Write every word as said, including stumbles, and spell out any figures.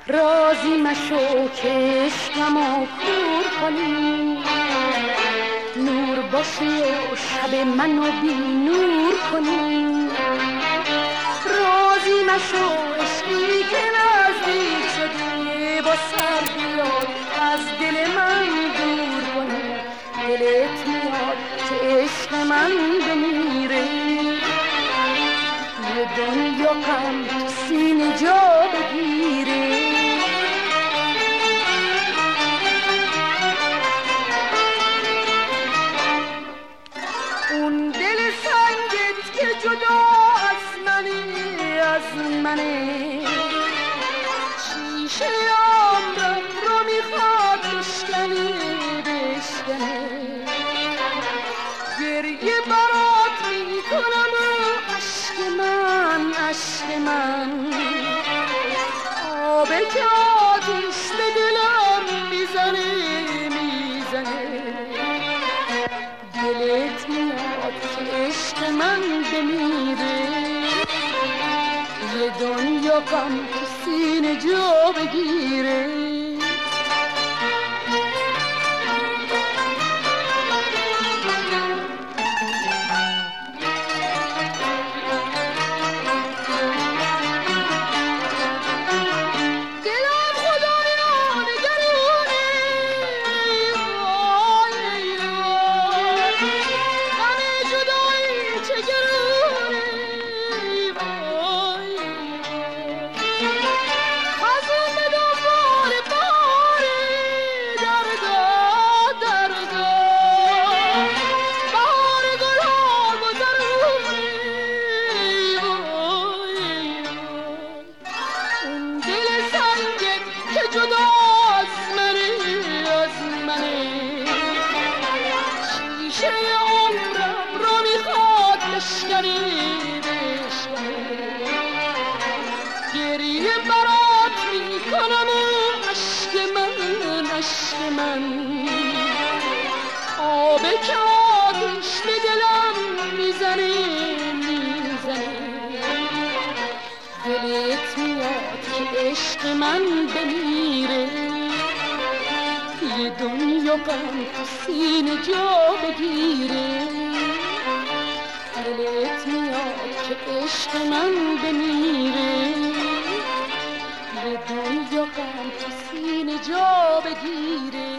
راضی مشو که عشقمو کور کنی، نور باشی و شب منو بی نور کنی. راضی مشو عشقی که نزدیک شدی، با سر بیاد از دل من دور کنی. دلت میاد که عشق من بمیره، یه دنیا غم تو سینه جا بگیره. اون دل سنگت که جدا از منی، از منه، شیشه عمرم رو میخواد بشکنی، بشکنه. گریه برات میکنم و عشق من، عشق من، آب که آتیش به دلم میزنه، میزنه. دلت میاد که عشق من بمیره، یه دنیا غم تو سینه جا بگیره. غم تو سینه جا بگیره. دلت میاد که عشق من بمیره، یه دنیا غم تو سینه جا بگیره.